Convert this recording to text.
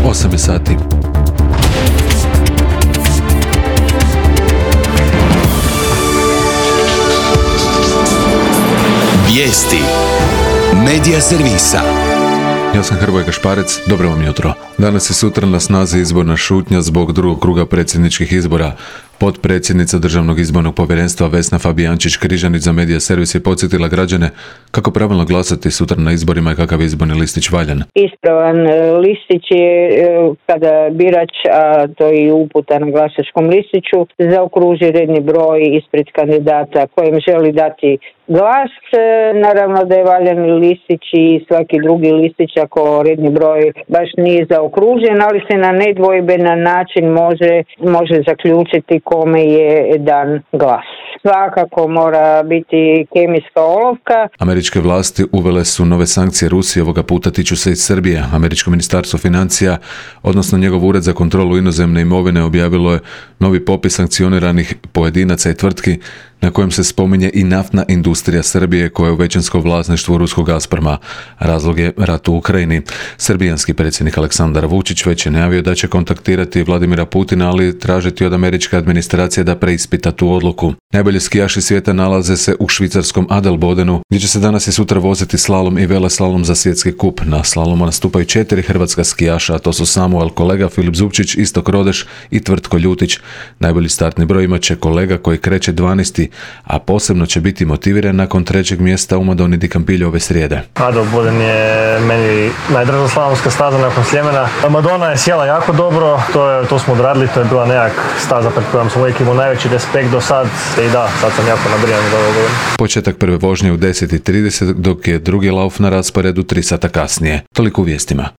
8 je sati. Vijesti Medija servisa. Ja sam Hrvoje Gašparec, dobro vam jutro. Danas i sutra na snazi izborna šutnja zbog drugog kruga predsjedničkih izbora. Potpredsjednica Državnog izbornog povjerenstva Vesna Fabijančić-Križanić za Medija servis je podsjetila građane kako pravilno glasati sutra na izborima i kakav je izborni listić valjan. Ispravan listić je kada birač, a to je i uputa na glasačkom listiću, zaokruži redni broj ispred kandidata kojem želi dati glas. Naravno da je valjani listić i svaki drugi listić ako redni broj baš nije zaokružen, ali se na nedvojben način može zaključiti kome je dan glas. Svakako mora biti kemijska olovka. Američke vlasti uvele su nove sankcije Rusiji, ovoga puta tiču se iz Srbije. Američko ministarstvo financija, odnosno njegov ured za kontrolu inozemne imovine, objavilo je novi popis sankcioniranih pojedinaca i tvrtki na kojem se spominje i naftna industrija Srbije koja je u većinskom vlasništvu ruskog Gazproma. Razlog je rat u Ukrajini. Srbijanski predsjednik Aleksandar Vučić već je najavio da će kontaktirati Vladimira Putina, ali tražiti od američke administracije da preispita tu odluku. Najbolji skijaši svijeta nalaze se u švicarskom Adelbodenu, gdje će se danas i sutra voziti slalom i veleslalom za svjetski kup. Na slalomu nastupaju 4 hrvatska skijaša, a to su Samuel Kolega, Filip Zupčić, Istok Rodeš i Tvrtko Ljutić. Najbolji startni broj imat će Kolega koji kreće 12. a posebno će biti motiviran nakon 3. mjesta u Madoni di Campillo ove srijede. Adelboden je meni najdraža slalomska staza nakon Sljemena. Madona je sjela jako dobro, to smo odradili, to je bila nejak staza pred kojom sam uvijek imao najveći respekt do sad i da, sad sam jako nabrijan za ovo godinu. Početak prve vožnje u 10:30, dok je drugi lauf na rasporedu 3 sata kasnije. Toliko u vijestima.